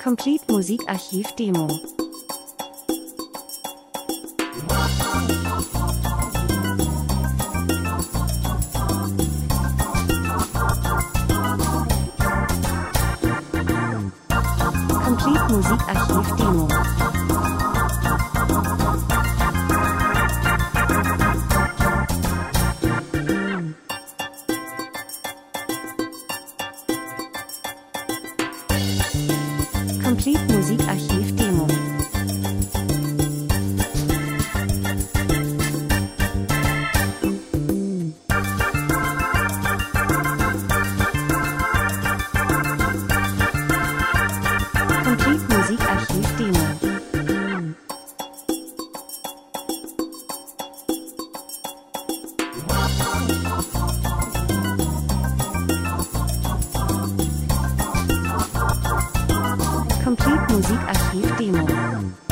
Complete Musikarchiv Demo. Complete Musikarchiv Demo. Complete Musikarchiv Demo. Complete Musikarchiv Demo. Complete Musikarchiv Demo.